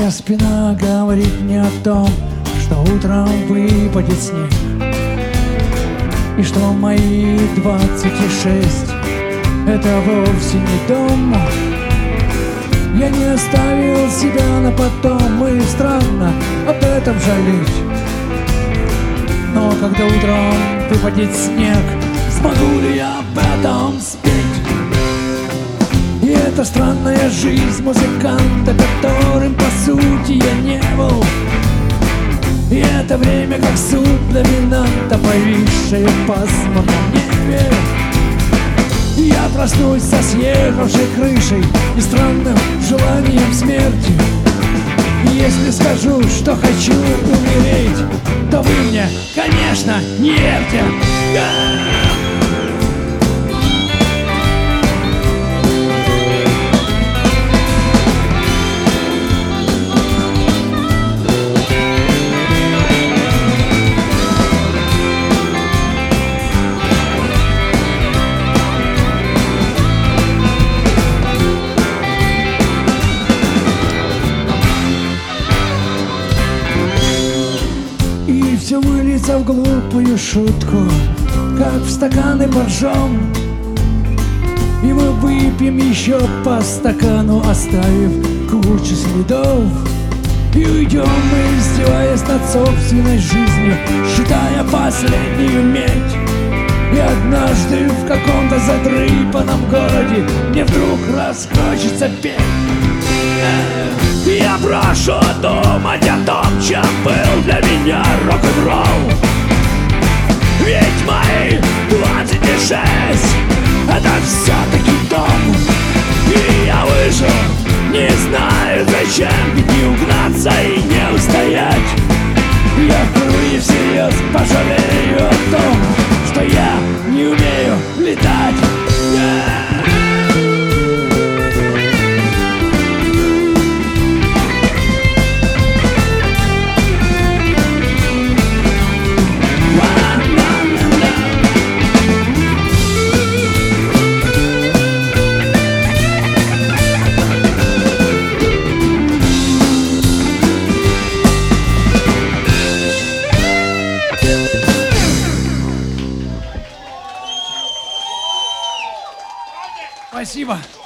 Моя спина говорит мне о том, что утром выпадет снег, и что мои 26 это вовсе не дом. Я не оставил себя на потом, и странно об этом жалеть. Но когда утром выпадет снег, смогу ли я об этом спеть? И это странная жизнь музыканта, которым по сути я не был. И это время как суд доминанта, повисшее в пасмурном небе. Я проснусь со съехавшей крышей и странным желанием смерти. И если скажу, что хочу умереть, то вы мне, конечно, не верьте. И все выльется в глупую шутку, как в стаканы боржом. И мы выпьем еще по стакану, оставив кучу следов. И уйдем мы, издеваясь над собственной жизнью, считая последнюю медь. И однажды в каком-то задрыпанном городе мне вдруг расхочется петь. Я прошу думать о том, чем был для меня рок-н-ролл. Ведь мои 26 это все-таки дом. И я выжил, не знаю зачем, ведь не угнаться и не устоять. Я впервые всерьез пожалею о том, что я не умею летать. Спасибо.